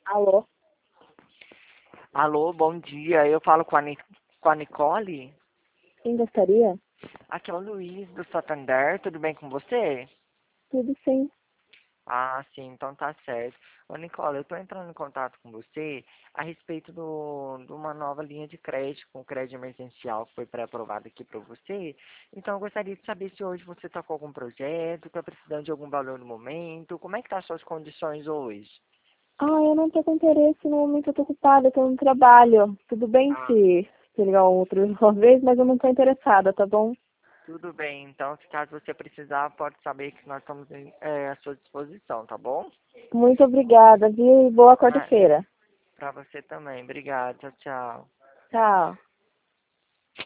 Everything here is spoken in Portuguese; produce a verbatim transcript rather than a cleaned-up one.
Alô? Alô, bom dia. Eu falo com a, Ni- com a Nicole. Quem gostaria? Aqui é o Luiz do Santander. Tudo bem com você? Tudo sim. Ah, sim, então tá certo. Ô, Nicole, eu tô entrando em contato com você a respeito do, de uma nova linha de crédito, com crédito emergencial que foi pré-aprovado aqui para você. Então, eu gostaria de saber se hoje você está com algum projeto, está precisando de algum valor no momento. Como é que tá as suas condições hoje? Ah, eu não tô com interesse no momento, eu tô ocupada, eu tô no trabalho. Tudo bem Ah, se se ligar outra uma vez, mas eu não tô interessada, tá bom? tudo bem. Então, se caso você precisar, pode saber que nós estamos em- é, à sua disposição, tá bom? Muito obrigada, viu? E boa Ah, quarta-feira. para você também. Obrigado. Tchau, tchau. Tchau.